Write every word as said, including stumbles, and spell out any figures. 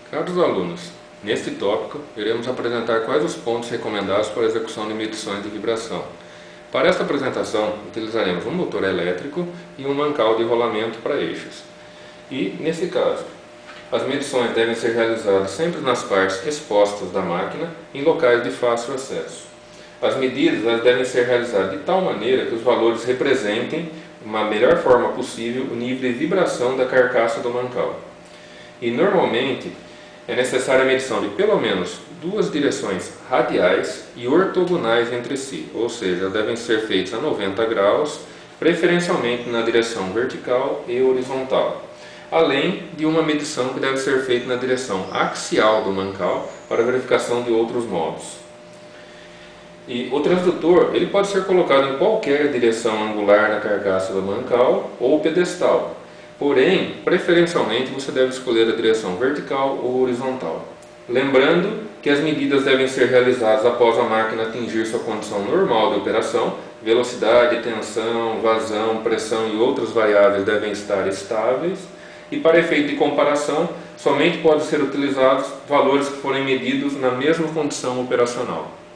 Caros alunos, neste tópico iremos apresentar quais os pontos recomendados para a execução de medições de vibração. Para esta apresentação, utilizaremos um motor elétrico e um mancal de rolamento para eixos. E, nesse caso, as medições devem ser realizadas sempre nas partes expostas da máquina, em locais de fácil acesso. As medidas elas devem ser realizadas de tal maneira que os valores representem, de uma melhor forma possível, o nível de vibração da carcaça do mancal. E, normalmente, é necessária a medição de pelo menos duas direções radiais e ortogonais entre si, ou seja, devem ser feitas a noventa graus, preferencialmente na direção vertical e horizontal, além de uma medição que deve ser feita na direção axial do mancal para verificação de outros modos. E o transdutor ele pode ser colocado em qualquer direção angular na carcaça do mancal ou pedestal. Porém, preferencialmente você deve escolher a direção vertical ou horizontal. Lembrando que as medidas devem ser realizadas após a máquina atingir sua condição normal de operação, velocidade, tensão, vazão, pressão e outras variáveis devem estar estáveis, e para efeito de comparação, somente podem ser utilizados valores que forem medidos na mesma condição operacional.